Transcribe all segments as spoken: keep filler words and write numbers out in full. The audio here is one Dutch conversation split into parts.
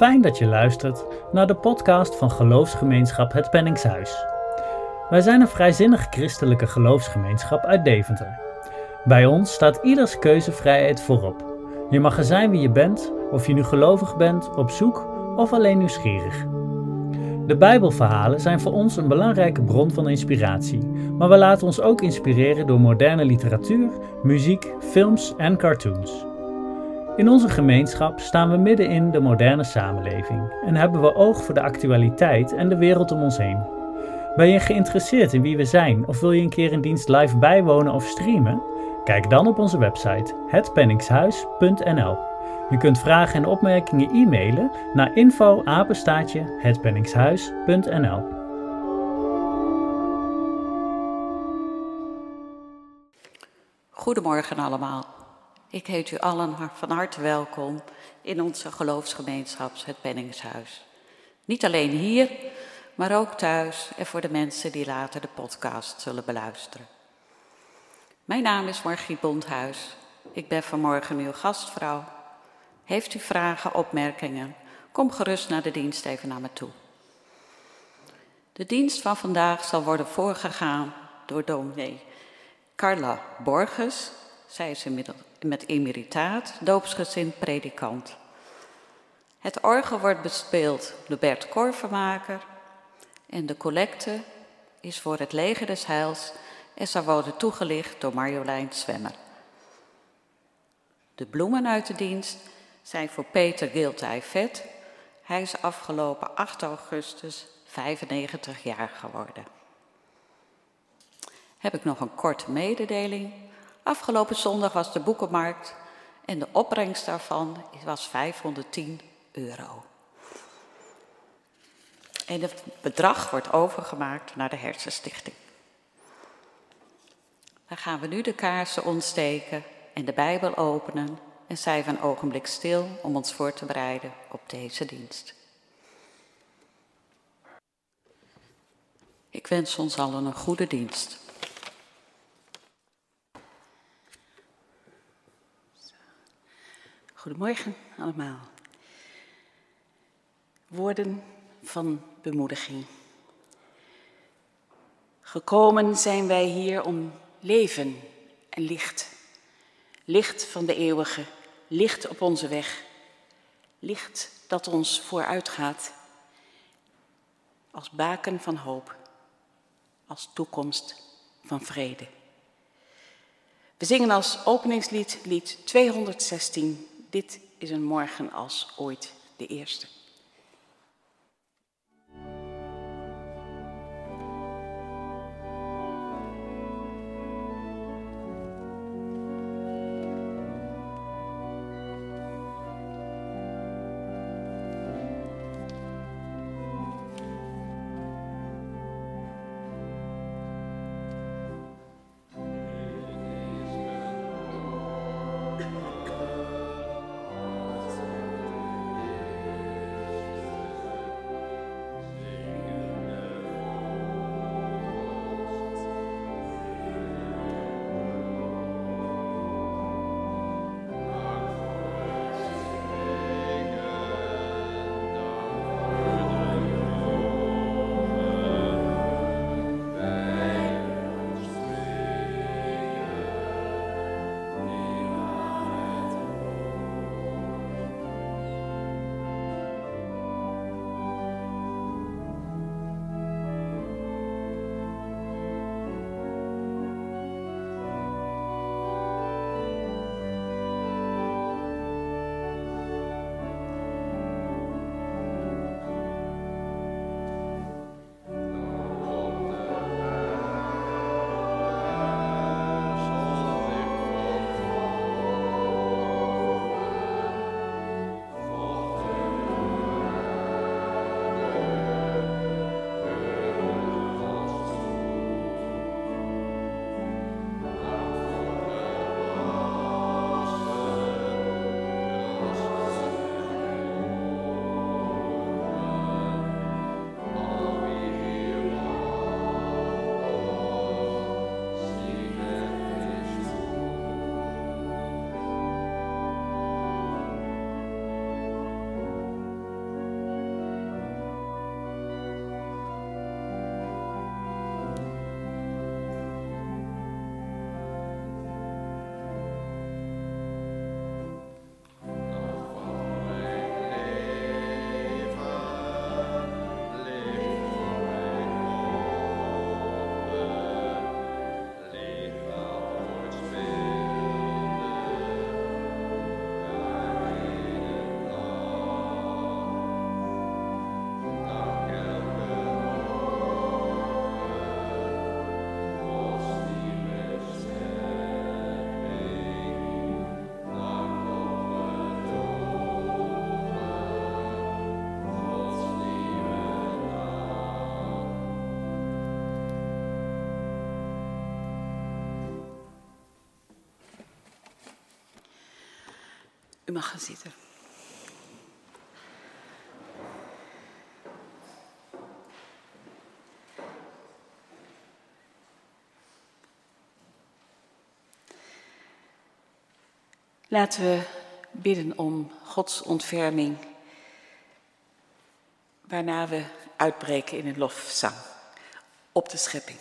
fijn dat je luistert naar de podcast van Geloofsgemeenschap Het Penningshuis. Wij zijn een vrijzinnig christelijke geloofsgemeenschap uit Deventer. Bij ons staat ieders keuzevrijheid voorop. Je mag er zijn wie je bent, of je nu gelovig bent, op zoek of alleen nieuwsgierig. De Bijbelverhalen zijn voor ons een belangrijke bron van inspiratie, maar we laten ons ook inspireren door moderne literatuur, muziek, films en cartoons. In onze gemeenschap staan we midden in de moderne samenleving en hebben we oog voor de actualiteit en de wereld om ons heen. Ben je geïnteresseerd in wie we zijn of wil je een keer een dienst live bijwonen of streamen? Kijk dan op onze website het penningshuis punt n l. Je kunt vragen en opmerkingen e-mailen naar info apenstaartje het penningshuis punt n l. Goedemorgen allemaal. Ik heet u allen van harte welkom in onze geloofsgemeenschap Het Penningshuis. Niet alleen hier, maar ook thuis en voor de mensen die later de podcast zullen beluisteren. Mijn naam is Margriet Bondhuis. Ik ben vanmorgen uw gastvrouw. Heeft u vragen, opmerkingen? Kom gerust naar de dienst even naar me toe. De dienst van vandaag zal worden voorgegaan door dominee Carla Borges. Zij is inmiddels met emeritaat, doopsgezind predikant. Het orgel wordt bespeeld door Bert Korvermaker en de collecte is voor het Leger des Heils en zal worden toegelicht door Marjolein Zwemmer. De bloemen uit de dienst zijn voor Peter Giltij Vet. Hij is afgelopen acht augustus vijfennegentig jaar geworden. Heb ik nog een korte mededeling. Afgelopen zondag was de boekenmarkt en de opbrengst daarvan was vijfhonderdtien euro. En het bedrag wordt overgemaakt naar de Hersenstichting. Dan gaan we nu de kaarsen ontsteken en de Bijbel openen en zijn we een ogenblik stil om ons voor te bereiden op deze dienst. Ik wens ons allen een goede dienst. Goedemorgen allemaal. Woorden van bemoediging. Gekomen zijn wij hier om leven en licht. Licht van de eeuwige, licht op onze weg. Licht dat ons vooruitgaat. Als baken van hoop. Als toekomst van vrede. We zingen als openingslied lied tweehonderdzestien. Dit is een morgen als ooit de eerste. mag gaan zitten. Laten we bidden om Gods ontferming, waarna we uitbreken in een lofzang op de schepping.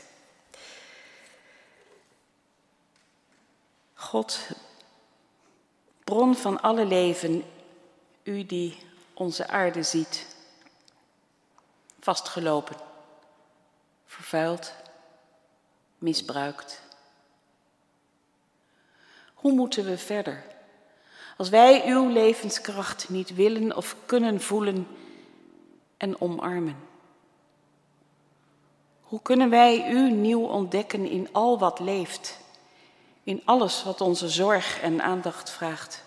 God, bron van alle leven, u die onze aarde ziet, vastgelopen, vervuild, misbruikt. Hoe moeten we verder, als wij uw levenskracht niet willen of kunnen voelen en omarmen? Hoe kunnen wij u nieuw ontdekken in al wat leeft, in alles wat onze zorg en aandacht vraagt?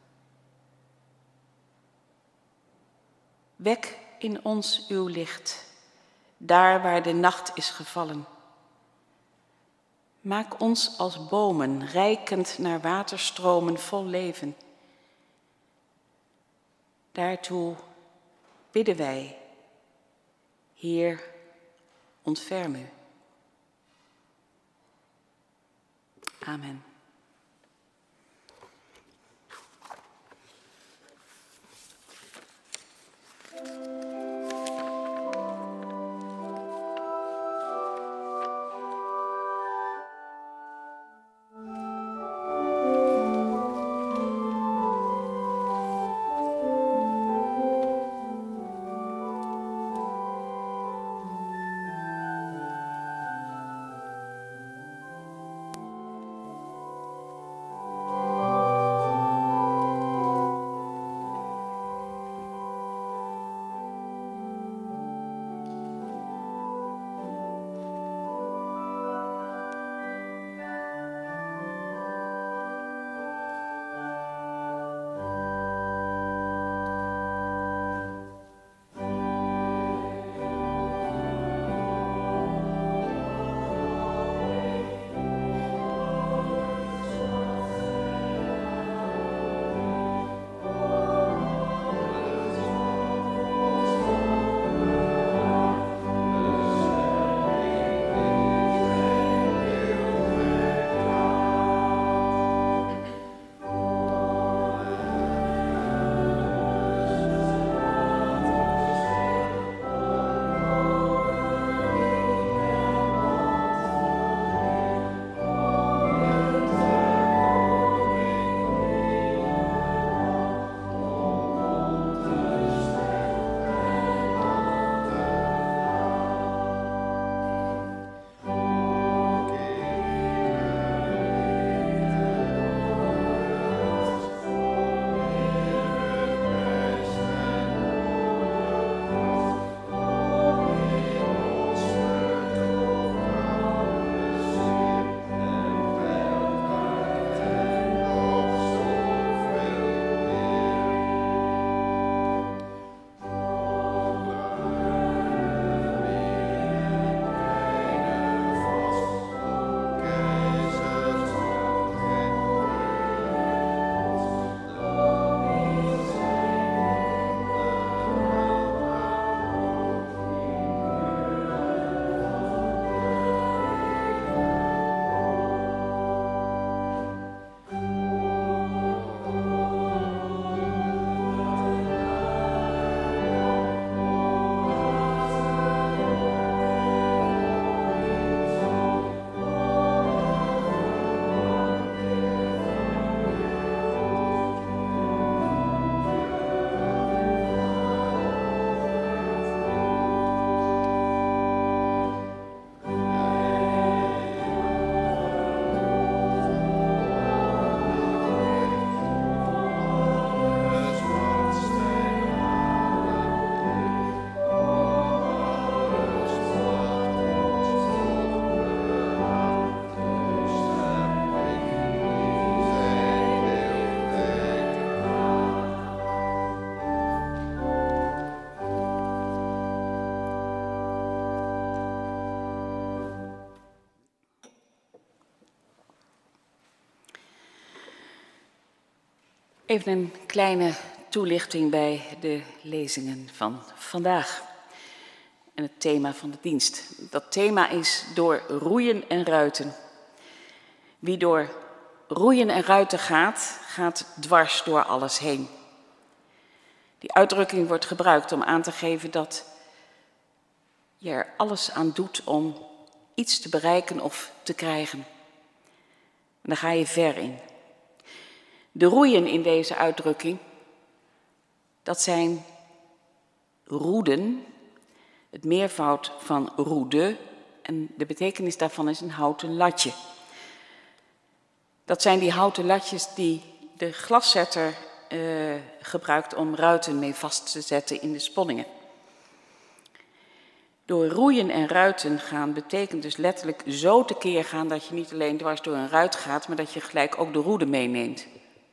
Wek in ons uw licht, daar waar de nacht is gevallen. Maak ons als bomen, reikend naar waterstromen vol leven. Daartoe bidden wij, Heer, ontferm u. Amen. Even een kleine toelichting bij de lezingen van vandaag en het thema van de dienst. Dat thema is door roeien en ruiten. Wie door roeien en ruiten gaat, gaat dwars door alles heen. Die uitdrukking wordt gebruikt om aan te geven dat je er alles aan doet om iets te bereiken of te krijgen. En daar ga je ver in. De roeien in deze uitdrukking, dat zijn roeden, het meervoud van roede, en de betekenis daarvan is een houten latje. Dat zijn die houten latjes die de glaszetter uh, gebruikt om ruiten mee vast te zetten in de sponningen. Door roeien en ruiten gaan betekent dus letterlijk zo tekeer gaan dat je niet alleen dwars door een ruit gaat, maar dat je gelijk ook de roede meeneemt.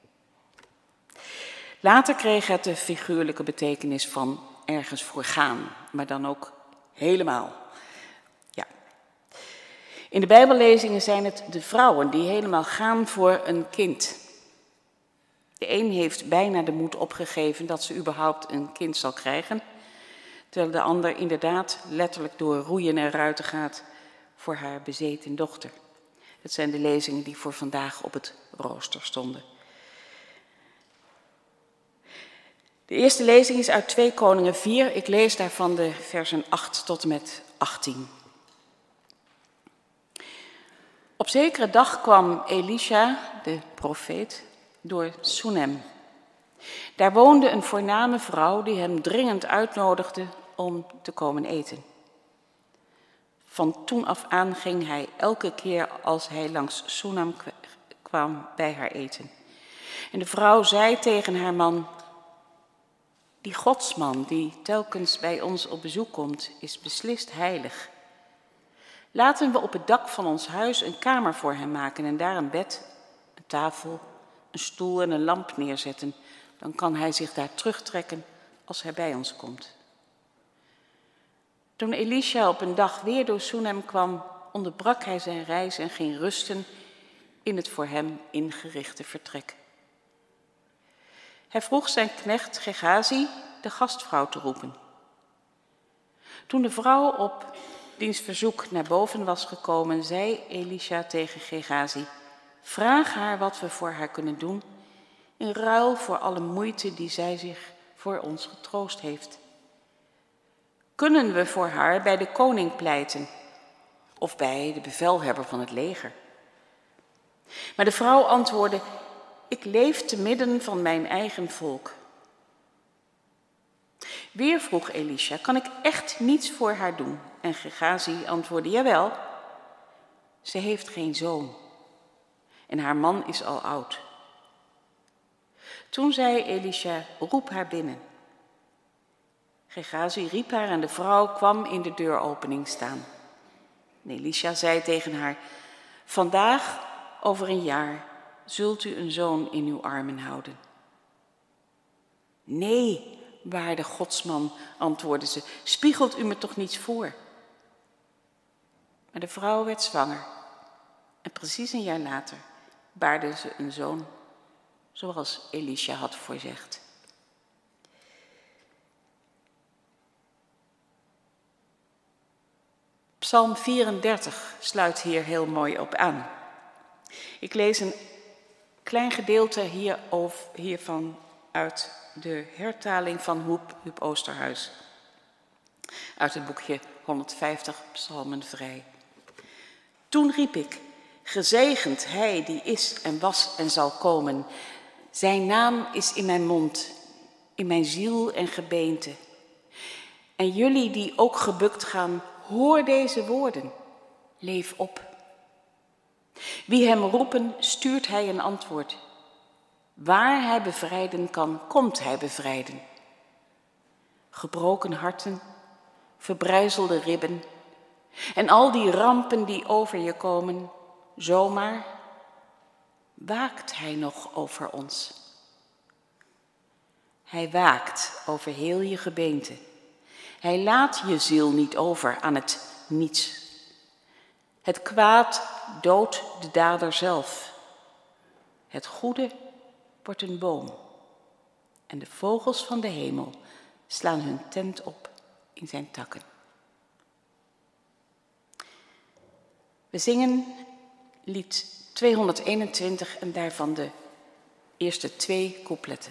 Later kreeg het de figuurlijke betekenis van ergens voor gaan, maar dan ook helemaal. Ja. In de Bijbellezingen zijn het de vrouwen die helemaal gaan voor een kind. De een heeft bijna de moed opgegeven dat ze überhaupt een kind zal krijgen, terwijl de ander inderdaad letterlijk door roeien en ruiten gaat voor haar bezeten dochter. Dat zijn de lezingen die voor vandaag op het rooster stonden. De eerste lezing is uit twee Koningen vier. Ik lees daarvan de versen acht tot en met achttien. Op zekere dag kwam Elisha, de profeet, door Soenem. Daar woonde een voorname vrouw die hem dringend uitnodigde om te komen eten. Van toen af aan ging hij elke keer als hij langs Soenem kwam bij haar eten. En de vrouw zei tegen haar man: die godsman die telkens bij ons op bezoek komt, is beslist heilig. Laten we op het dak van ons huis een kamer voor hem maken en daar een bed, een tafel, een stoel en een lamp neerzetten. Dan kan hij zich daar terugtrekken als hij bij ons komt. Toen Elisha op een dag weer door Soenem kwam, onderbrak hij zijn reis en ging rusten in het voor hem ingerichte vertrek. Hij vroeg zijn knecht Gehazi de gastvrouw te roepen. Toen de vrouw op diens verzoek naar boven was gekomen, zei Elisha tegen Gehazi: vraag haar wat we voor haar kunnen doen, in ruil voor alle moeite die zij zich voor ons getroost heeft. Kunnen we voor haar bij de koning pleiten of bij de bevelhebber van het leger? Maar de vrouw antwoordde: ik leef te midden van mijn eigen volk. Weer vroeg Elisha: kan ik echt niets voor haar doen? En Gehazi antwoordde: jawel, ze heeft geen zoon en haar man is al oud. Toen zei Elisha: roep haar binnen. Gehazi riep haar en de vrouw kwam in de deuropening staan. En Elisha zei tegen haar: vandaag, over een jaar, zult u een zoon in uw armen houden. Nee, waarde godsman, antwoordde ze, spiegelt u me toch niets voor? Maar de vrouw werd zwanger en precies een jaar later baarde ze een zoon, zoals Elisha had voorzegd. Psalm vierendertig sluit hier heel mooi op aan. Ik lees een klein gedeelte hier over, hiervan uit de hertaling van Huub, Huub Oosterhuis. Uit het boekje honderdvijftig psalmen vrij. Toen riep ik: gezegend hij die is en was en zal komen. Zijn naam is in mijn mond, in mijn ziel en gebeente. En jullie die ook gebukt gaan, hoor deze woorden. Leef op. Wie hem roepen, stuurt hij een antwoord. Waar hij bevrijden kan, komt hij bevrijden. Gebroken harten, verbrijzelde ribben en al die rampen die over je komen, zomaar waakt hij nog over ons. Hij waakt over heel je gebeente. Hij laat je ziel niet over aan het niets. Het kwaad doodt de dader zelf. Het goede wordt een boom. en de vogels van de hemel slaan hun tent op in zijn takken. We zingen lied tweehonderdeenentwintig en daarvan de eerste twee coupletten.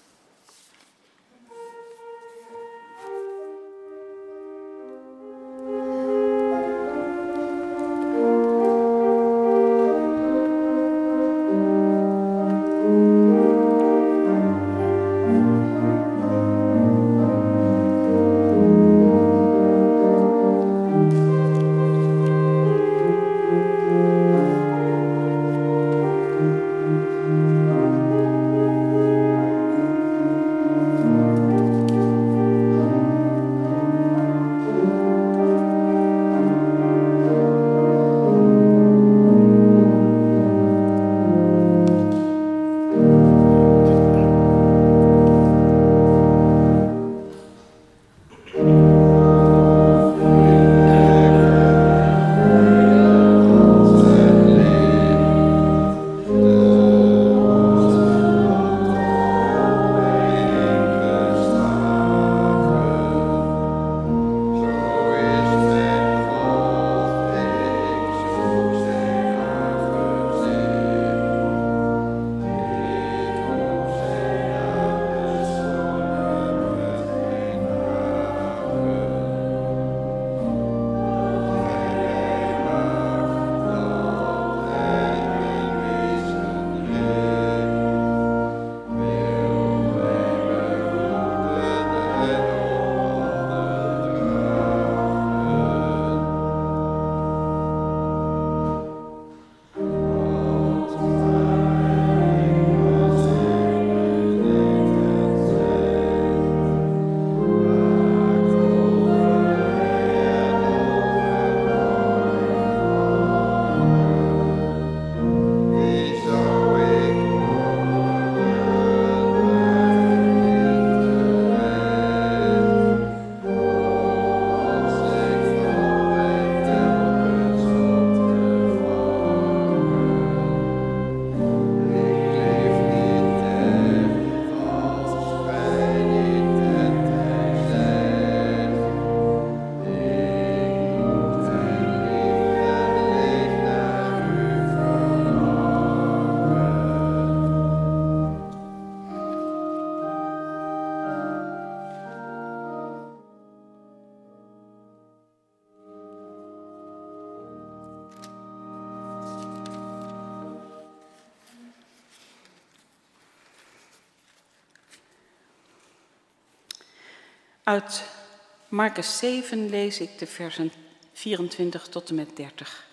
Uit Marcus zeven lees ik de versen vierentwintig tot en met dertig.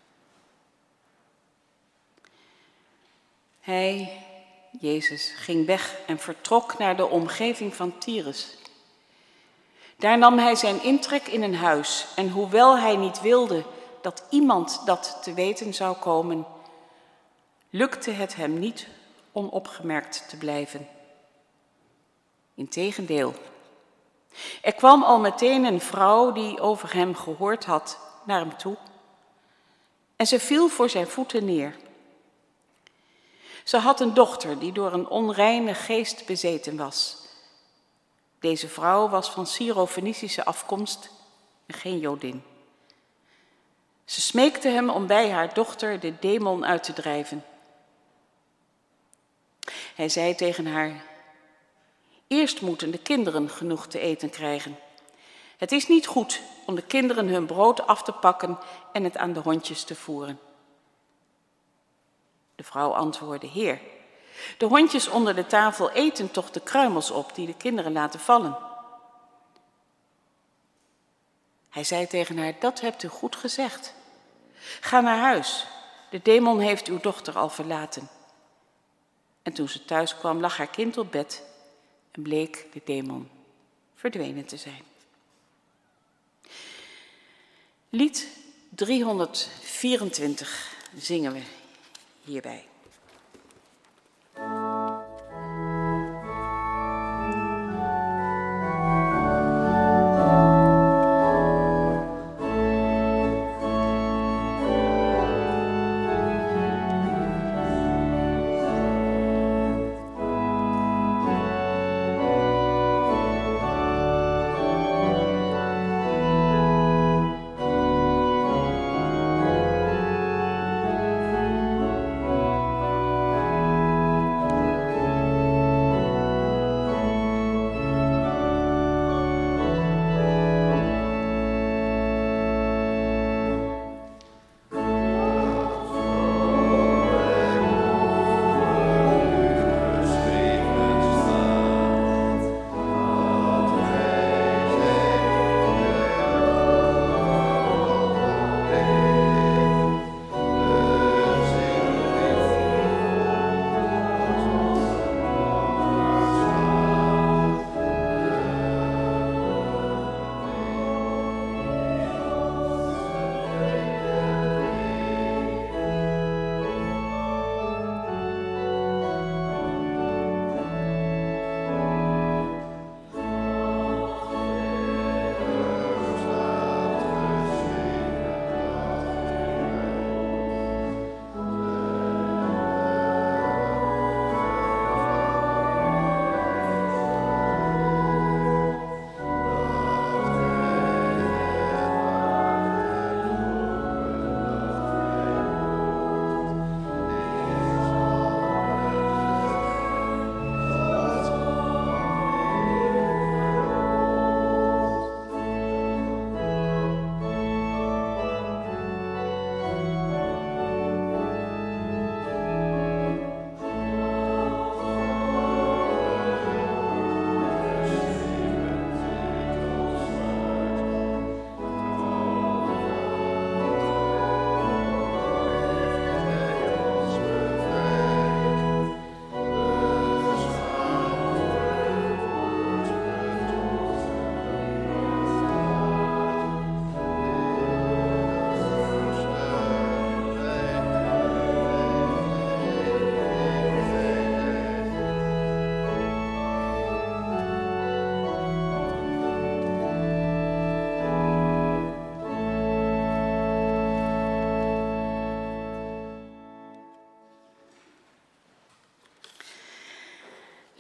Hij, Jezus, ging weg en vertrok naar de omgeving van Tyrus. Daar nam hij zijn intrek in een huis en hoewel hij niet wilde dat iemand dat te weten zou komen, lukte het hem niet onopgemerkt te blijven. Integendeel, er kwam al meteen een vrouw die over hem gehoord had naar hem toe en ze viel voor zijn voeten neer. Ze had een dochter die door een onreine geest bezeten was. Deze vrouw was van Syro-Fenicische afkomst en geen Jodin. Ze smeekte hem om bij haar dochter de demon uit te drijven. Hij zei tegen haar: eerst moeten de kinderen genoeg te eten krijgen. Het is niet goed om de kinderen hun brood af te pakken en het aan de hondjes te voeren. De vrouw antwoordde: Heer, de hondjes onder de tafel eten toch de kruimels op die de kinderen laten vallen. Hij zei tegen haar: dat hebt u goed gezegd. Ga naar huis, de demon heeft uw dochter al verlaten. En toen ze thuis kwam, lag haar kind op bed en bleek de demon verdwenen te zijn. Lied driehonderdvierentwintig zingen we hierbij.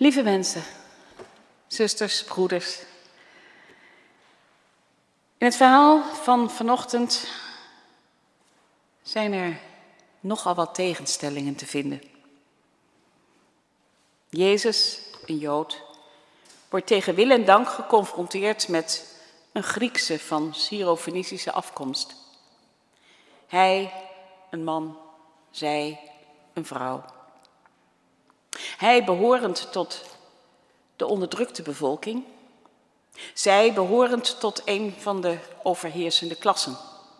Lieve mensen, zusters, broeders. In het verhaal van vanochtend zijn er nogal wat tegenstellingen te vinden. Jezus, een Jood, wordt tegen wil en dank geconfronteerd met een Griekse van Syro-Fenicische afkomst. Hij, een man, zij, een vrouw. Hij behorend tot de onderdrukte bevolking, zij behorend tot een van de overheersende klassen.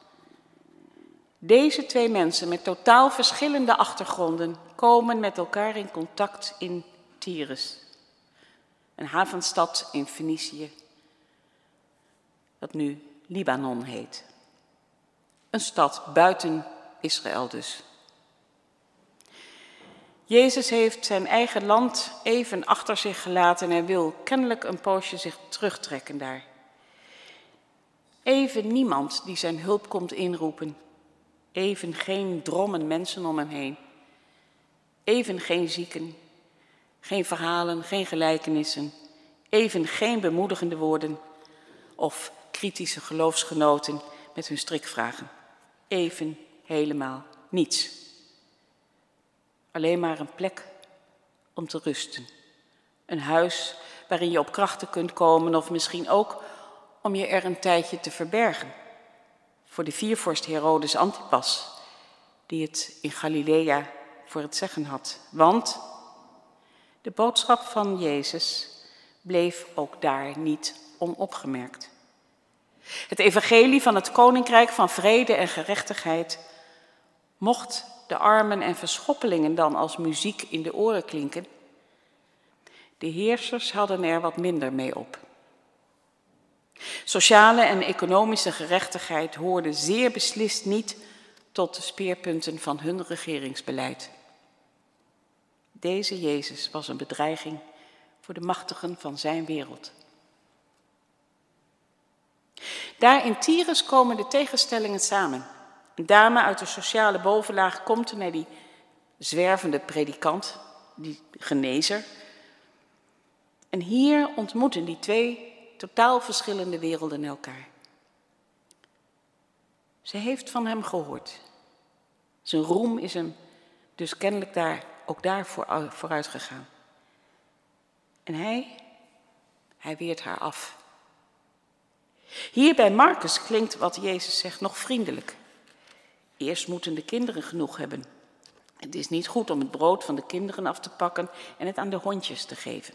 Deze twee mensen met totaal verschillende achtergronden komen met elkaar in contact in Tyrus, een havenstad in Fenicië, dat nu Libanon heet. Een stad buiten Israël dus. Jezus heeft zijn eigen land even achter zich gelaten en hij wil kennelijk een poosje zich terugtrekken daar. Even niemand die zijn hulp komt inroepen. Even geen drommen mensen om hem heen. Even geen zieken, geen verhalen, geen gelijkenissen. Even geen bemoedigende woorden of kritische geloofsgenoten met hun strikvragen. Even helemaal niets. Alleen maar een plek om te rusten. Een huis waarin je op krachten kunt komen of misschien ook om je er een tijdje te verbergen. Voor de viervorst Herodes Antipas, die het in Galilea voor het zeggen had. Want de boodschap van Jezus bleef ook daar niet onopgemerkt. Het evangelie van het koninkrijk van vrede en gerechtigheid mocht de armen en verschoppelingen dan als muziek in de oren klinken. De heersers hadden er wat minder mee op. Sociale en economische gerechtigheid hoorden zeer beslist niet tot de speerpunten van hun regeringsbeleid. Deze Jezus was een bedreiging voor de machtigen van zijn wereld. Daar in Tyrus komen de tegenstellingen samen. Een dame uit de sociale bovenlaag komt naar die zwervende predikant, die genezer. En hier ontmoeten die twee totaal verschillende werelden elkaar. Ze heeft van hem gehoord. Zijn roem is hem dus kennelijk daar, ook daar vooruit gegaan. En hij, hij weert haar af. Hier bij Marcus klinkt wat Jezus zegt nog vriendelijk. Eerst moeten de kinderen genoeg hebben. Het is niet goed om het brood van de kinderen af te pakken en het aan de hondjes te geven.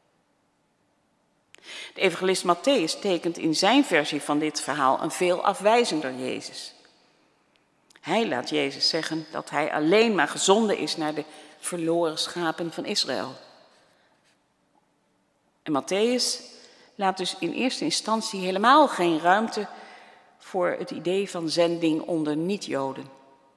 De evangelist Mattheüs tekent in zijn versie van dit verhaal een veel afwijzender Jezus. Hij laat Jezus zeggen dat hij alleen maar gezonden is naar de verloren schapen van Israël. En Mattheüs laat dus in eerste instantie helemaal geen ruimte voor het idee van zending onder niet-Joden.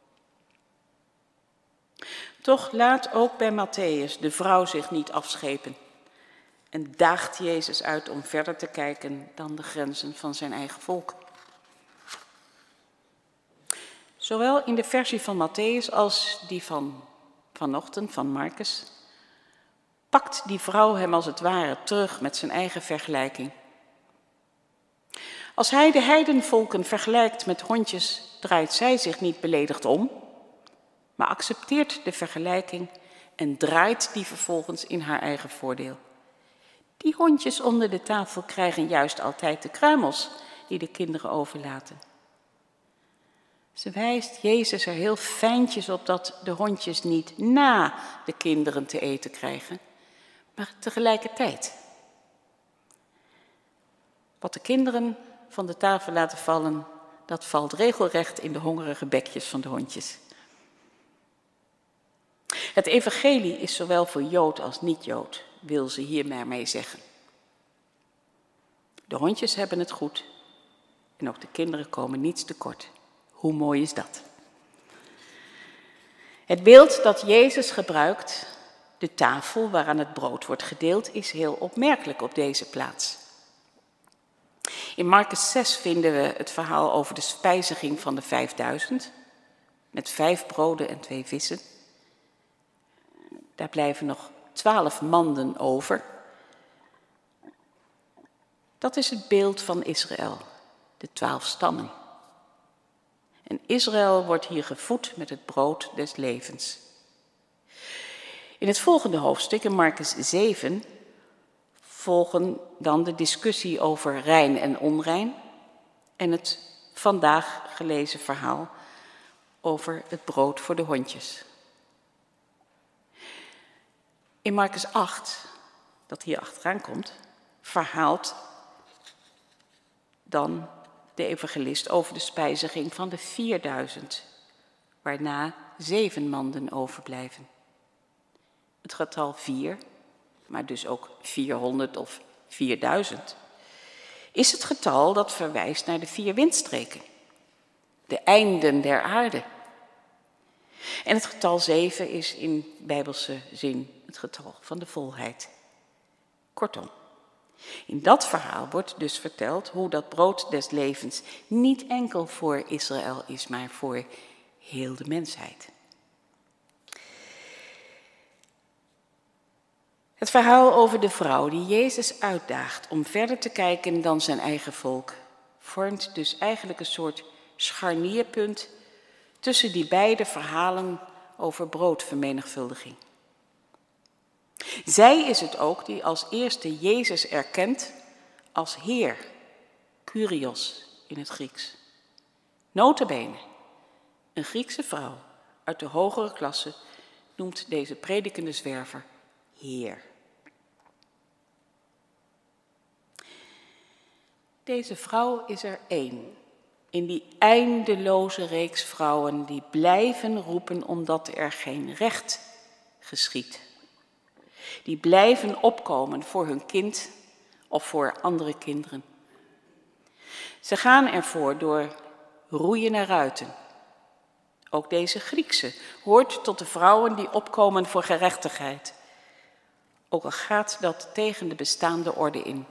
Toch laat ook bij Mattheüs de vrouw zich niet afschepen en daagt Jezus uit om verder te kijken dan de grenzen van zijn eigen volk. Zowel in de versie van Mattheüs als die van vanochtend van Marcus pakt die vrouw hem als het ware terug met zijn eigen vergelijking. Als hij de heidenvolken vergelijkt met hondjes, draait zij zich niet beledigd om, maar accepteert de vergelijking en draait die vervolgens in haar eigen voordeel. Die hondjes onder de tafel krijgen juist altijd de kruimels die de kinderen overlaten. Ze wijst Jezus er heel fijntjes op dat de hondjes niet na de kinderen te eten krijgen, maar tegelijkertijd. Wat de kinderen van de tafel laten vallen, dat valt regelrecht in de hongerige bekjes van de hondjes. Het evangelie is zowel voor Jood als niet-Jood, wil ze hier maar mee zeggen. De hondjes hebben het goed en ook de kinderen komen niets tekort. Hoe mooi is dat? Het beeld dat Jezus gebruikt, de tafel waaraan het brood wordt gedeeld, is heel opmerkelijk op deze plaats. In Marcus zes vinden we het verhaal over de spijziging van de vijfduizend, met vijf broden en twee vissen. Daar blijven nog twaalf manden over. Dat is het beeld van Israël, de twaalf stammen. En Israël wordt hier gevoed met het brood des levens. In het volgende hoofdstuk, in Markus zeven, volgen dan de discussie over rein en onrein en het vandaag gelezen verhaal over het brood voor de hondjes. In Markus acht, dat hier achteraan komt, verhaalt dan de evangelist over de spijziging van de vierduizend, waarna zeven manden overblijven. Het getal vier, maar dus ook vierhonderd of vierduizend, is het getal dat verwijst naar de vier windstreken, de einden der aarde. En het getal zeven is in bijbelse zin het getal van de volheid. Kortom, in dat verhaal wordt dus verteld hoe dat brood des levens niet enkel voor Israël is, maar voor heel de mensheid. Het verhaal over de vrouw die Jezus uitdaagt om verder te kijken dan zijn eigen volk, vormt dus eigenlijk een soort scharnierpunt tussen die beide verhalen over broodvermenigvuldiging. Zij is het ook die als eerste Jezus erkent als Heer, Kyrios in het Grieks. Nota bene, een Griekse vrouw uit de hogere klasse noemt deze predikende zwerver Heer. Deze vrouw is er één in die eindeloze reeks vrouwen die blijven roepen omdat er geen recht geschiedt. Die blijven opkomen voor hun kind of voor andere kinderen. Ze gaan ervoor door roeien naar ruiten. Ook deze Griekse hoort tot de vrouwen die opkomen voor gerechtigheid. Ook al gaat dat tegen de bestaande orde in.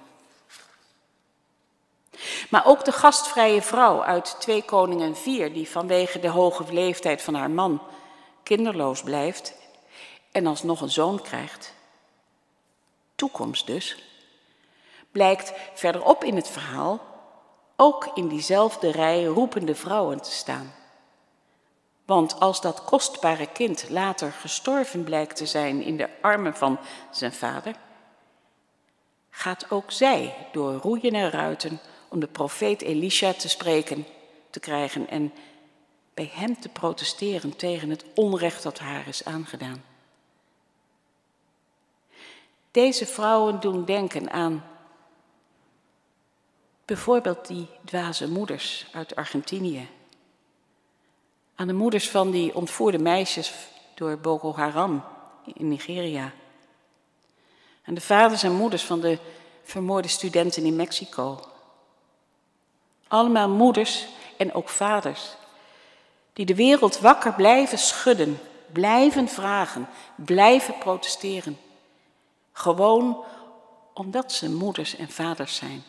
Maar ook de gastvrije vrouw uit twee Koningen vier, die vanwege de hoge leeftijd van haar man kinderloos blijft en alsnog een zoon krijgt, toekomst dus, blijkt verderop in het verhaal ook in diezelfde rij roepende vrouwen te staan. Want als dat kostbare kind later gestorven blijkt te zijn in de armen van zijn vader, gaat ook zij door roeien en ruiten om de profeet Elisha te spreken te krijgen en bij hem te protesteren tegen het onrecht dat haar is aangedaan. Deze vrouwen doen denken aan bijvoorbeeld die dwaze moeders uit Argentinië. Aan de moeders van die ontvoerde meisjes door Boko Haram in Nigeria. Aan de vaders en moeders van de vermoorde studenten in Mexico. Allemaal moeders en ook vaders die de wereld wakker blijven schudden, blijven vragen, blijven protesteren. Gewoon omdat ze moeders en vaders zijn.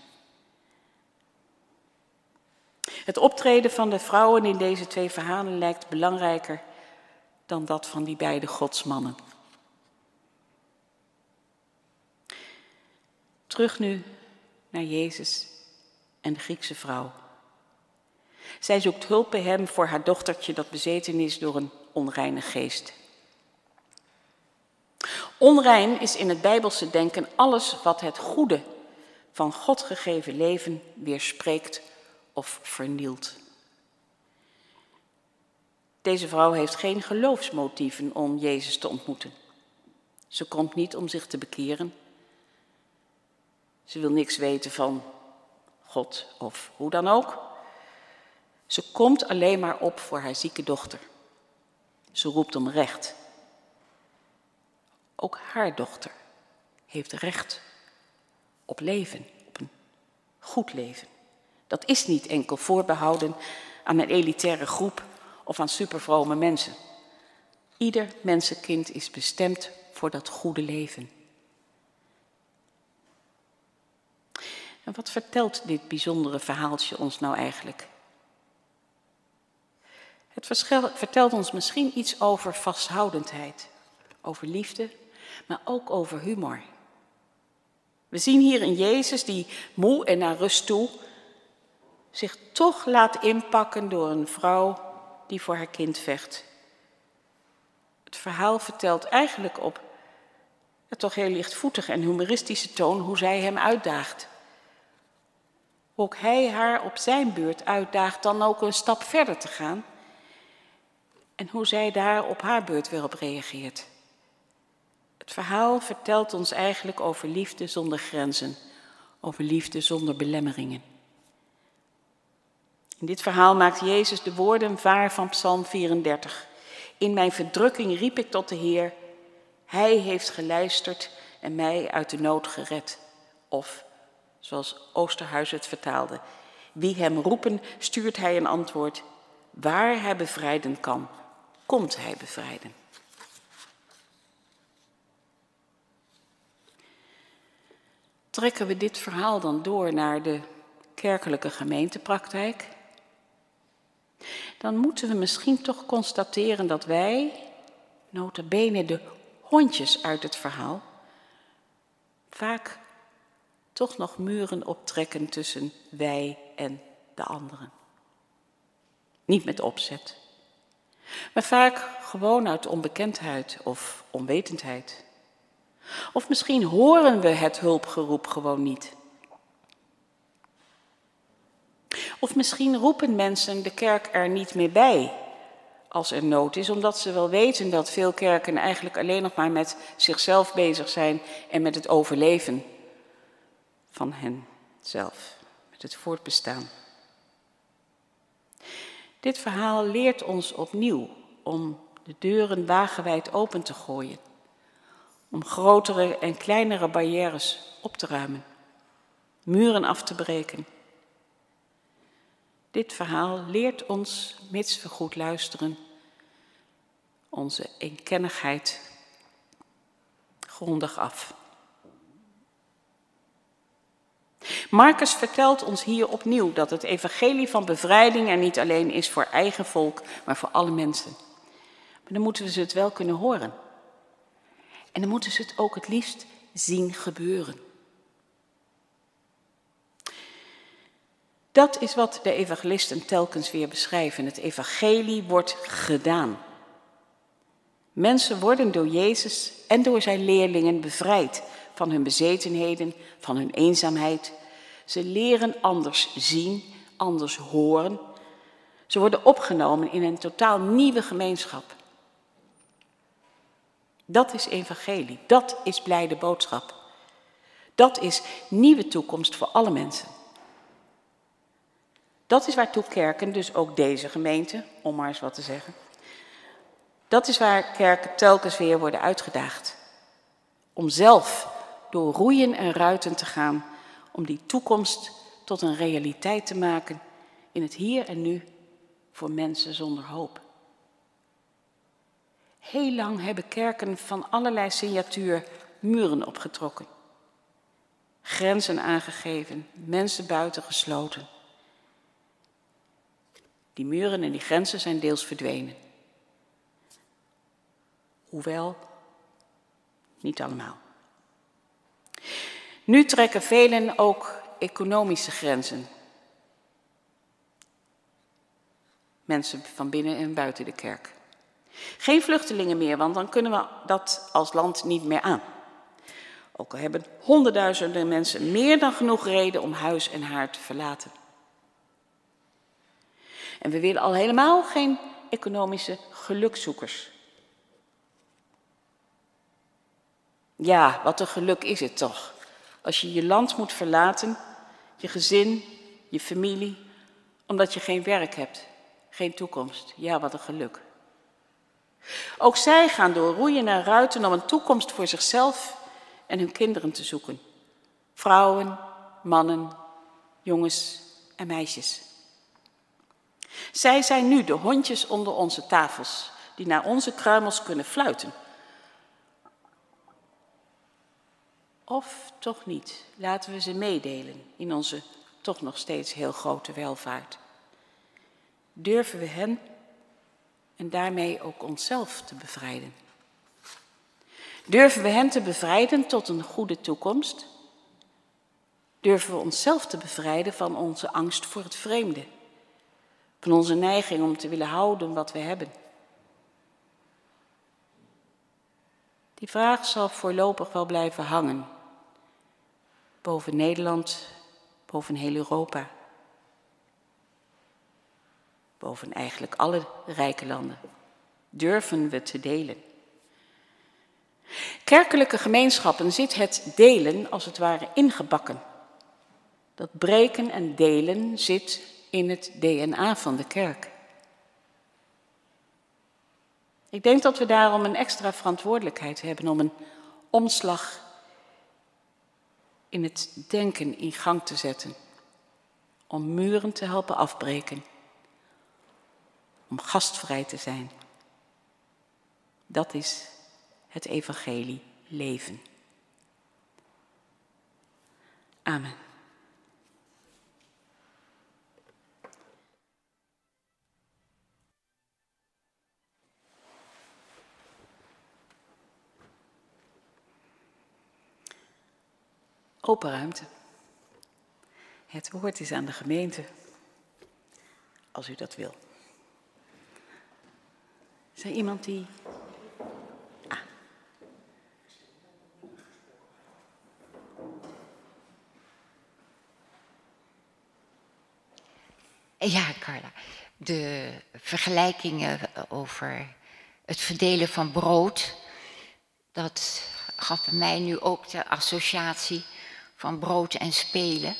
Het optreden van de vrouwen in deze twee verhalen lijkt belangrijker dan dat van die beide godsmannen. Terug nu naar Jezus en de Griekse vrouw. Zij zoekt hulp bij hem voor haar dochtertje dat bezeten is door een onreine geest. Onrein is in het Bijbelse denken alles wat het goede van God gegeven leven weerspreekt of vernielt. Deze vrouw heeft geen geloofsmotieven om Jezus te ontmoeten. Ze komt niet om zich te bekeren. Ze wil niks weten van God of hoe dan ook. Ze komt alleen maar op voor haar zieke dochter. Ze roept om recht. Ook haar dochter heeft recht op leven, op een goed leven. Dat is niet enkel voorbehouden aan een elitaire groep of aan supervrome mensen. Ieder mensenkind is bestemd voor dat goede leven. En wat vertelt dit bijzondere verhaaltje ons nou eigenlijk? Het vertelt ons misschien iets over vasthoudendheid, over liefde, maar ook over humor. We zien hier een Jezus die moe en naar rust toe zich toch laat inpakken door een vrouw die voor haar kind vecht. Het verhaal vertelt eigenlijk op een toch heel lichtvoetige en humoristische toon hoe zij hem uitdaagt. Hoe ook hij haar op zijn beurt uitdaagt dan ook een stap verder te gaan. En hoe zij daar op haar beurt weer op reageert. Het verhaal vertelt ons eigenlijk over liefde zonder grenzen. Over liefde zonder belemmeringen. In dit verhaal maakt Jezus de woorden waar van Psalm vierendertig. In mijn verdrukking riep ik tot de Heer. Hij heeft geluisterd en mij uit de nood gered. Of, zoals Oosterhuis het vertaalde. Wie hem roepen, stuurt hij een antwoord. Waar hij bevrijden kan, komt hij bevrijden. Trekken we dit verhaal dan door naar de kerkelijke gemeentepraktijk, dan moeten we misschien toch constateren dat wij, nota bene de hondjes uit het verhaal, vaak toch nog muren optrekken tussen wij en de anderen. Niet met opzet, maar vaak gewoon uit onbekendheid of onwetendheid. Of misschien horen we het hulpgeroep gewoon niet. Of misschien roepen mensen de kerk er niet meer bij als er nood is, omdat ze wel weten dat veel kerken eigenlijk alleen nog maar met zichzelf bezig zijn en met het overleven van henzelf, met het voortbestaan. Dit verhaal leert ons opnieuw om de deuren wagenwijd open te gooien, om grotere en kleinere barrières op te ruimen, muren af te breken. Dit verhaal leert ons, mits we goed luisteren, onze eenkennigheid grondig af. Marcus vertelt ons hier opnieuw dat het evangelie van bevrijding er niet alleen is voor eigen volk, maar voor alle mensen. Maar dan moeten we ze het wel kunnen horen. En dan moeten ze het ook het liefst zien gebeuren. Dat is wat de evangelisten telkens weer beschrijven. Het evangelie wordt gedaan. Mensen worden door Jezus en door zijn leerlingen bevrijd van hun bezetenheden, van hun eenzaamheid. Ze leren anders zien, anders horen. Ze worden opgenomen in een totaal nieuwe gemeenschap. Dat is evangelie, dat is blijde boodschap. Dat is nieuwe toekomst voor alle mensen. Dat is waartoe kerken, dus ook deze gemeente, om maar eens wat te zeggen. Dat is waar kerken telkens weer worden uitgedaagd. Om zelf door roeien en ruiten te gaan, om die toekomst tot een realiteit te maken in het hier en nu voor mensen zonder hoop. Heel lang hebben kerken van allerlei signatuur muren opgetrokken. Grenzen aangegeven, mensen buiten gesloten. Die muren en die grenzen zijn deels verdwenen. Hoewel, niet allemaal. Nu trekken velen ook economische grenzen. Mensen van binnen en buiten de kerk. Geen vluchtelingen meer, want dan kunnen we dat als land niet meer aan. Ook al hebben honderdduizenden mensen meer dan genoeg reden om huis en haard te verlaten. En we willen al helemaal geen economische gelukzoekers. Ja, wat een geluk is het toch. Als je je land moet verlaten, je gezin, je familie, omdat je geen werk hebt, geen toekomst. Ja, wat een geluk. Ook zij gaan door roeien en ruiten om een toekomst voor zichzelf en hun kinderen te zoeken. Vrouwen, mannen, jongens en meisjes. Zij zijn nu de hondjes onder onze tafels, die naar onze kruimels kunnen fluiten. Of toch niet, laten we ze meedelen in onze toch nog steeds heel grote welvaart. Durven we hen en daarmee ook onszelf te bevrijden. Durven we hen te bevrijden tot een goede toekomst? Durven we onszelf te bevrijden van onze angst voor het vreemde? Van onze neiging om te willen houden wat we hebben? Die vraag zal voorlopig wel blijven hangen. Boven Nederland, boven heel Europa. Boven eigenlijk alle rijke landen. Durven we te delen? Kerkelijke gemeenschappen zit het delen als het ware ingebakken. Dat breken en delen zit in het D N A van de kerk. Ik denk dat we daarom een extra verantwoordelijkheid hebben om een omslag in het denken in gang te zetten. Om muren te helpen afbreken. Om gastvrij te zijn. Dat is het evangelie leven. Amen. Open ruimte. Het woord is aan de gemeente, als u dat wil. Is er iemand die... Ah. Ja, Carla. De vergelijkingen over het verdelen van brood, dat gaf bij mij nu ook de associatie van brood en spelen.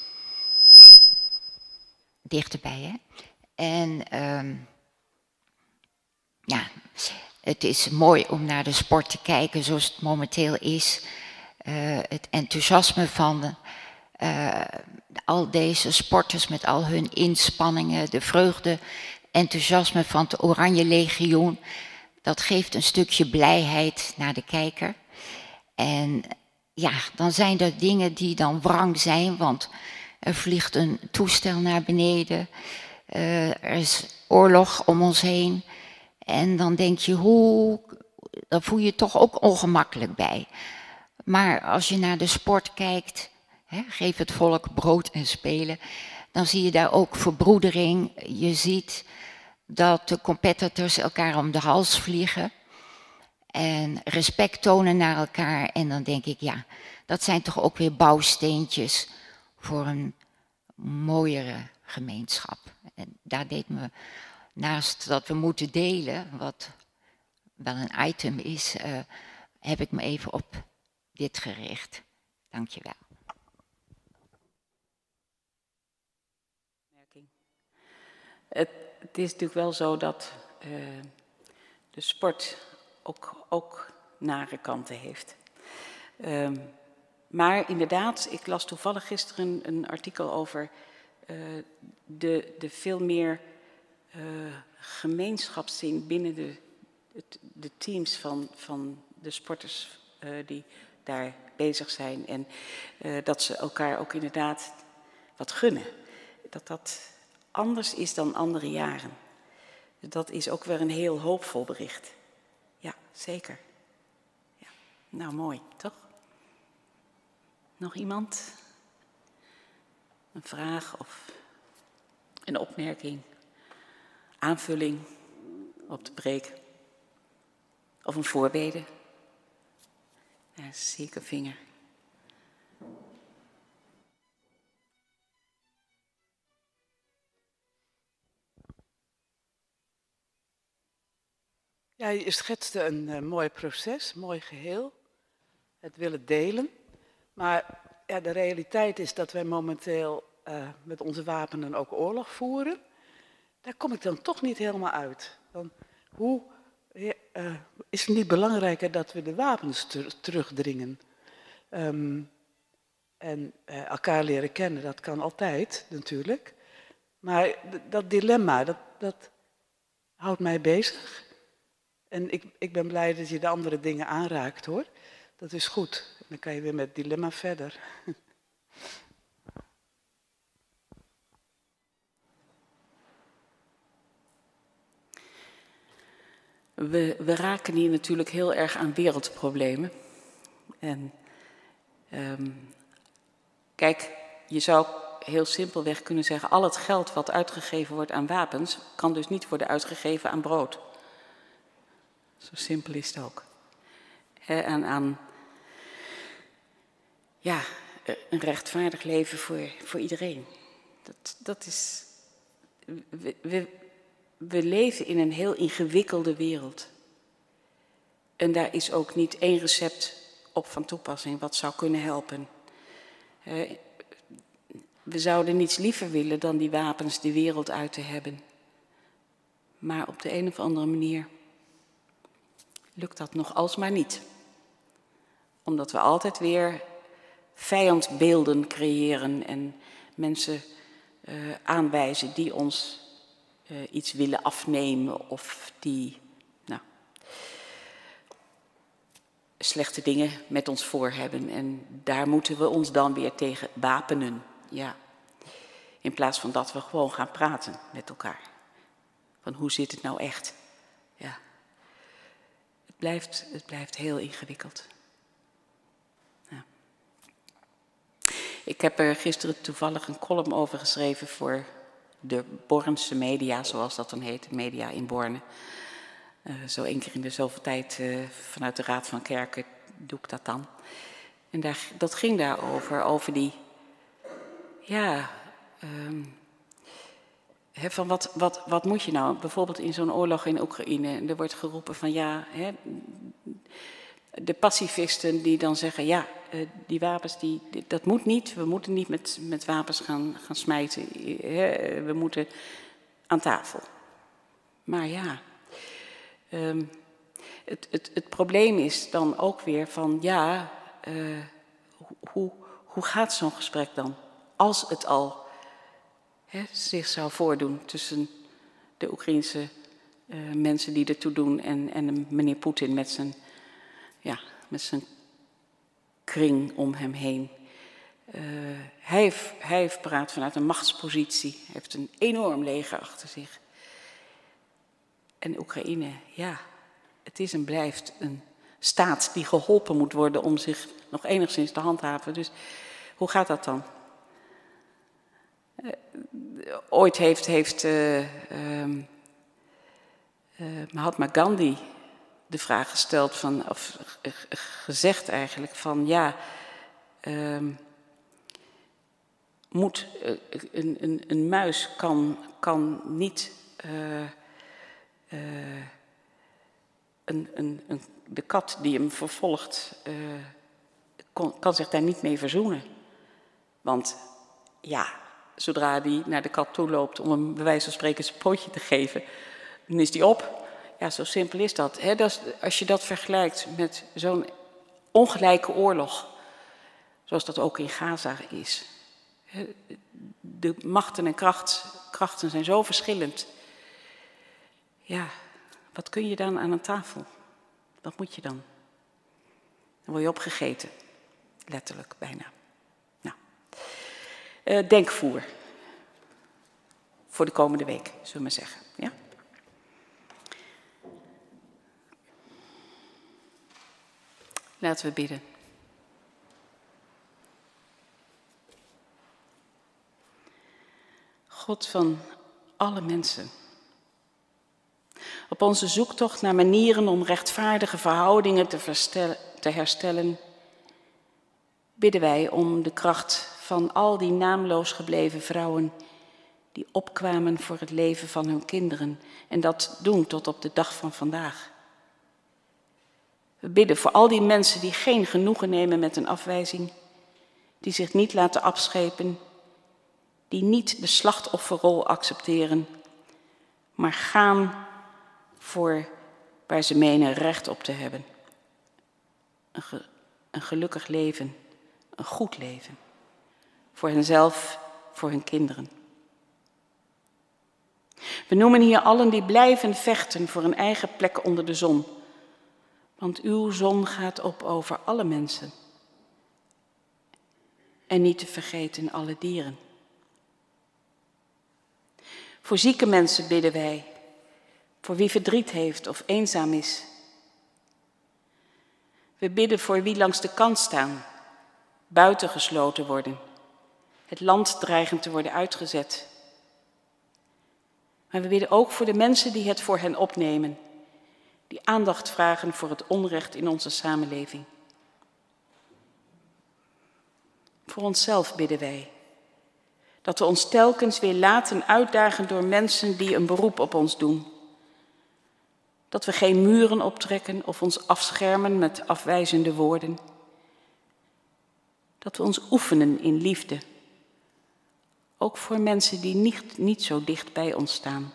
Dichterbij, hè? En um, ja, het is mooi om naar de sport te kijken zoals het momenteel is. Uh, het enthousiasme van uh, al deze sporters met al hun inspanningen, de vreugde, enthousiasme van het Oranje Legioen. Dat geeft een stukje blijheid naar de kijker. En ja, dan zijn er dingen die dan wrang zijn, want er vliegt een toestel naar beneden. Uh, er is oorlog om ons heen. En dan denk je, hoe, dan voel je je toch ook ongemakkelijk bij. Maar als je naar de sport kijkt, hè, geef het volk brood en spelen, dan zie je daar ook verbroedering. Je ziet dat de competitors elkaar om de hals vliegen en respect tonen naar elkaar. En dan denk ik, ja, dat zijn toch ook weer bouwsteentjes voor een mooiere gemeenschap. En daar deed me, naast dat we moeten delen, wat wel een item is, uh, heb ik me even op dit gericht. Dank je wel. Het, het is natuurlijk wel zo dat uh, de sport ook, ook nare kanten heeft. Um, maar inderdaad, ik las toevallig gisteren een, een artikel over uh, de, de veel meer uh, gemeenschapszin binnen de, het, de teams van, van de sporters uh, die daar bezig zijn. En uh, dat ze elkaar ook inderdaad wat gunnen. Dat dat anders is dan andere jaren. Dat is ook weer een heel hoopvol bericht. Ja, zeker. Ja. Nou, mooi, toch? Nog iemand? Een vraag of een opmerking? Aanvulling op de preek? Of een voorbede? Ja, zie ik een vinger. Ja, je schetste een uh, mooi proces, mooi geheel. Het willen delen. Maar ja, de realiteit is dat wij momenteel uh, met onze wapenen ook oorlog voeren. Daar kom ik dan toch niet helemaal uit. Dan, hoe uh, is het niet belangrijker dat we de wapens ter terugdringen? Um, en uh, elkaar leren kennen, dat kan altijd natuurlijk. Maar dat dilemma, dat, dat houdt mij bezig. En ik, ik ben blij dat je de andere dingen aanraakt, hoor. Dat is goed. Dan kan je weer met het dilemma verder. We we, we raken hier natuurlijk heel erg aan wereldproblemen. En um, kijk, je zou heel simpelweg kunnen zeggen, al het geld wat uitgegeven wordt aan wapens, kan dus niet worden uitgegeven aan brood. Zo simpel is het ook. He, en aan ja, een rechtvaardig leven voor, voor iedereen. Dat, dat is, we, we, we leven in een heel ingewikkelde wereld. En daar is ook niet één recept op van toepassing wat zou kunnen helpen. He, we zouden niets liever willen dan die wapens de wereld uit te hebben. Maar op de een of andere manier lukt dat nog alsmaar niet. Omdat we altijd weer vijandbeelden creëren en mensen uh, aanwijzen die ons uh, iets willen afnemen of die nou, slechte dingen met ons voor hebben. En daar moeten we ons dan weer tegen wapenen. Ja. In plaats van dat we gewoon gaan praten met elkaar. Van hoe zit het nou echt? Ja. Het blijft, het blijft heel ingewikkeld. Ja. Ik heb er gisteren toevallig een column over geschreven voor de Bornse media, zoals dat dan heet, media in Borne. Uh, zo één keer in de zoveel tijd uh, vanuit de Raad van Kerken doe ik dat dan. En daar, dat ging daarover, over die, ja, um, he, van wat, wat, wat moet je nou? Bijvoorbeeld in zo'n oorlog in Oekraïne, en er wordt geroepen van ja, he, de pacifisten die dan zeggen, ja, die wapens, die, dat moet niet. We moeten niet met, met wapens gaan, gaan smijten. We moeten aan tafel. Maar ja, um, het, het, het probleem is dan ook weer van, ja, uh, hoe, hoe gaat zo'n gesprek dan? Als het al he, zich zou voordoen tussen de Oekraïense uh, mensen die ertoe doen en, en meneer Poetin met zijn, ja, met zijn kring om hem heen. Uh, hij, heeft, hij heeft praat vanuit een machtspositie. Hij heeft een enorm leger achter zich. En Oekraïne, ja, het is en blijft een staat die geholpen moet worden om zich nog enigszins te handhaven. Dus hoe gaat dat dan? Uh, ooit heeft, heeft uh, um, uh, Mahatma Gandhi de vraag gesteld van, of uh, gezegd eigenlijk van ja, um, moet uh, een, een, een muis kan, kan niet uh, uh, een, een, een, de kat die hem vervolgt, uh, kon, kan zich daar niet mee verzoenen. Want ja, zodra die naar de kat toe loopt om hem bij wijze van spreken zijn pootje te geven, dan is die op. Ja, zo simpel is dat. He, dat is, als je dat vergelijkt met zo'n ongelijke oorlog, zoals dat ook in Gaza is. He, de machten en kracht, krachten zijn zo verschillend. Ja, wat kun je dan aan een tafel? Wat moet je dan? Dan word je opgegeten. Letterlijk, bijna. Nou, uh, denkvoer. Voor de komende week, zullen we maar zeggen. Ja? Laten we bidden. God van alle mensen. Op onze zoektocht naar manieren om rechtvaardige verhoudingen te, verstellen, te herstellen, bidden wij om de kracht van al die naamloos gebleven vrouwen die opkwamen voor het leven van hun kinderen en dat doen tot op de dag van vandaag. We bidden voor al die mensen die geen genoegen nemen met een afwijzing, die zich niet laten afschepen, die niet de slachtofferrol accepteren, maar gaan voor waar ze menen recht op te hebben. Een, ge, een gelukkig leven, een goed leven. Voor henzelf, voor hun kinderen. We noemen hier allen die blijven vechten voor een eigen plek onder de zon. Want uw zon gaat op over alle mensen. En niet te vergeten alle dieren. Voor zieke mensen bidden wij. voor wie verdriet heeft of eenzaam is. We bidden voor wie langs de kant staan, buitengesloten worden, het land dreigend te worden uitgezet. Maar we bidden ook voor de mensen die het voor hen opnemen, die aandacht vragen voor het onrecht in onze samenleving. Voor onszelf bidden wij, dat we ons telkens weer laten uitdagen door mensen die een beroep op ons doen. Dat we geen muren optrekken of ons afschermen met afwijzende woorden. Dat we ons oefenen in liefde, ook voor mensen die niet, niet zo dicht bij ons staan.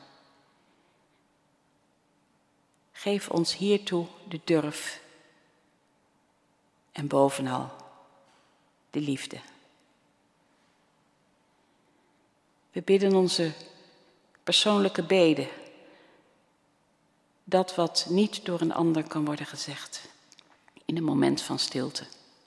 Geef ons hiertoe de durf en bovenal de liefde. We bidden onze persoonlijke beden, dat wat niet door een ander kan worden gezegd, in een moment van stilte.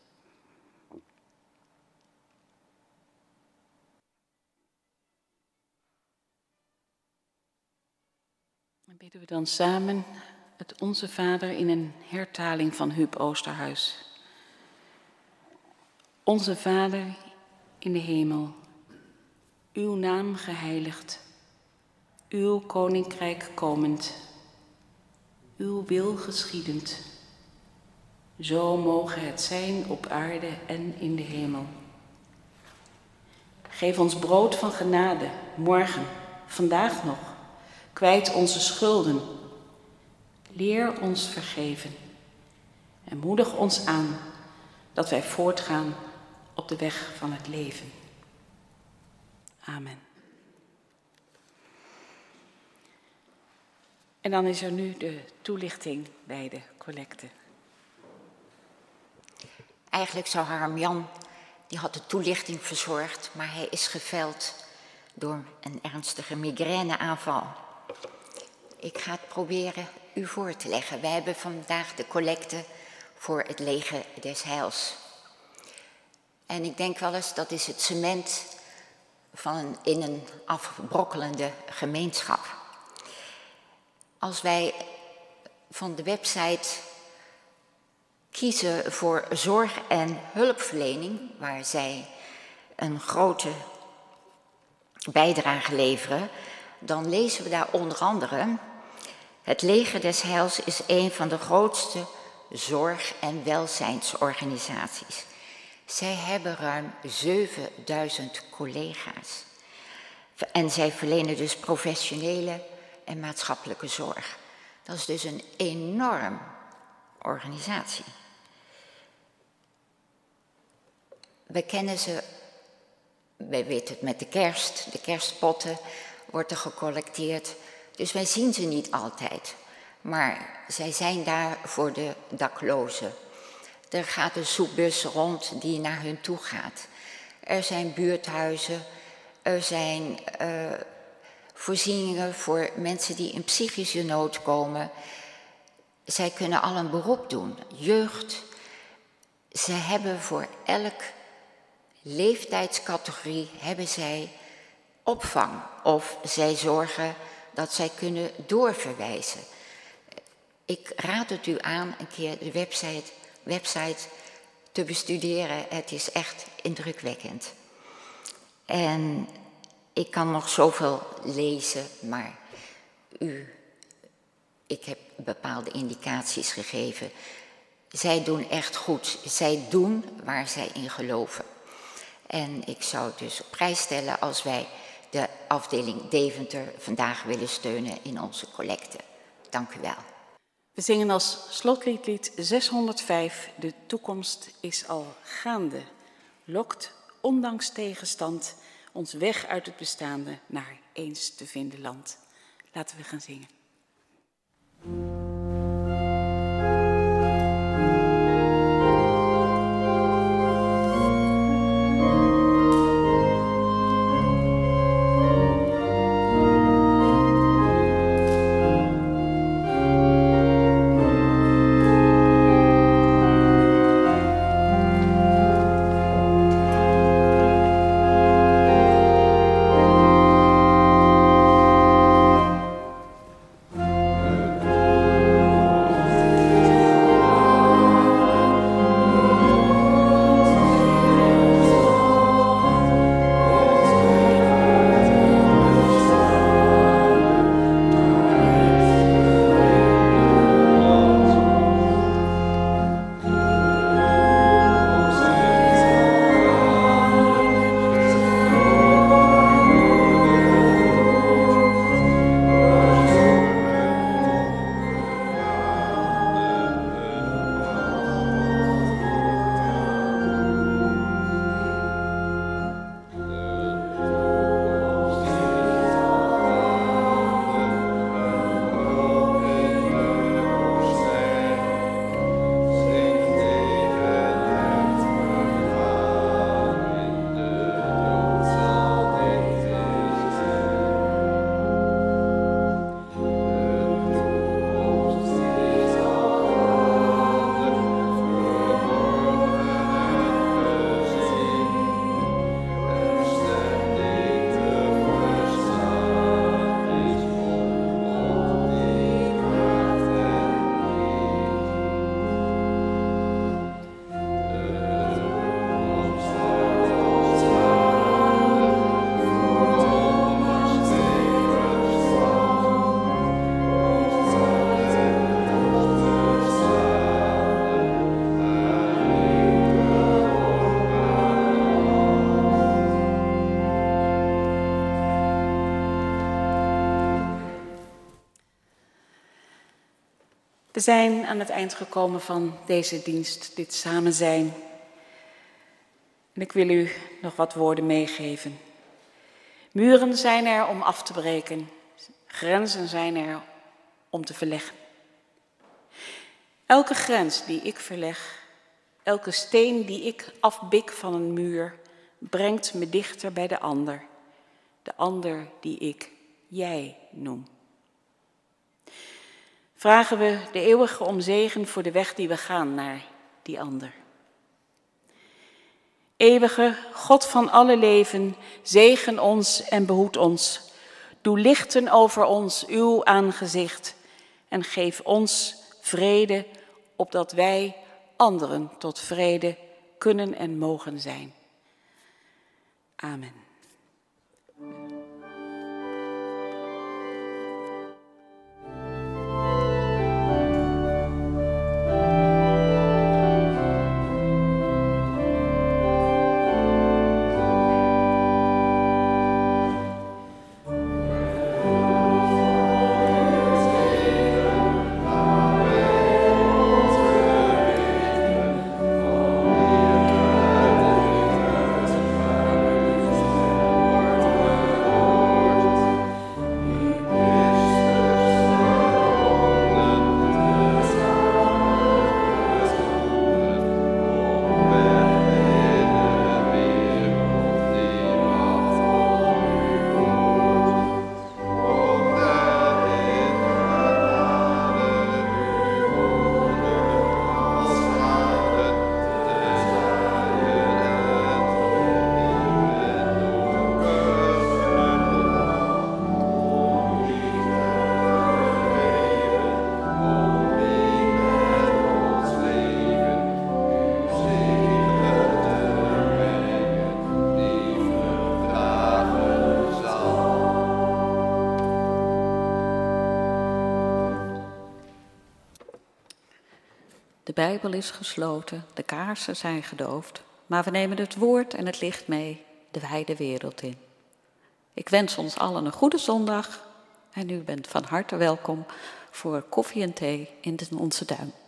En bidden we dan samen het Onze Vader in een hertaling van Huub Oosterhuis. Onze Vader in de hemel, uw naam geheiligd, uw koninkrijk komend, uw wil geschiedend. Zo mogen het zijn op aarde en in de hemel. Geef ons brood van genade, morgen, vandaag nog. Kwijt onze schulden. Leer ons vergeven. En moedig ons aan dat wij voortgaan op de weg van het leven. Amen. En dan is er nu de toelichting bij de collecte. Eigenlijk zou Harm Jan, die had de toelichting verzorgd, maar hij is geveld door een ernstige migraineaanval. Ik ga het proberen u voor te leggen. Wij hebben vandaag de collecte voor het leger des heils. En ik denk wel eens, dat is het cement van een, in een afbrokkelende gemeenschap. Als wij van de website kiezen voor zorg en hulpverlening, waar zij een grote bijdrage leveren, dan lezen we daar onder andere: het leger des heils is een van de grootste zorg- en welzijnsorganisaties. Zij hebben ruim zevenduizend collega's. En zij verlenen dus professionele en maatschappelijke zorg. Dat is dus een enorme organisatie. We kennen ze, wij weten het met de kerst, de kerstpotten wordt er gecollecteerd. Dus wij zien ze niet altijd. Maar zij zijn daar voor de daklozen. Er gaat een soepbus rond die naar hun toe gaat. Er zijn buurthuizen, er zijn uh, voorzieningen voor mensen die in psychische nood komen. Zij kunnen al een beroep doen, jeugd. Ze hebben voor elk leeftijdscategorie hebben zij opvang. Of zij zorgen dat zij kunnen doorverwijzen. Ik raad het u aan een keer de website, website te bestuderen. Het is echt indrukwekkend. En ik kan nog zoveel lezen, maar u, ik heb bepaalde indicaties gegeven. Zij doen echt goed. Zij doen waar zij in geloven. En ik zou het dus op prijs stellen als wij de afdeling Deventer vandaag willen steunen in onze collecte. Dank u wel. We zingen als slotliedlied zeshonderdvijf, de toekomst is al gaande. Lokt, ondanks tegenstand, ons weg uit het bestaande naar eens te vinden land. Laten we gaan zingen. We zijn aan het eind gekomen van deze dienst, dit samen zijn. En ik wil u nog wat woorden meegeven. Muren zijn er om af te breken. Grenzen zijn er om te verleggen. Elke grens die ik verleg, elke steen die ik afbik van een muur, brengt me dichter bij de ander. De ander die ik jij noem. Vragen we de eeuwige om zegen voor de weg die we gaan naar die ander. Eeuwige God van alle leven, zegen ons en behoed ons. Doe lichten over ons uw aangezicht en geef ons vrede, opdat wij anderen tot vrede kunnen en mogen zijn. Amen. De Bijbel is gesloten, de kaarsen zijn gedoofd, maar we nemen het woord en het licht mee de wijde wereld in. Ik wens ons allen een goede zondag en u bent van harte welkom voor koffie en thee in onze tuin.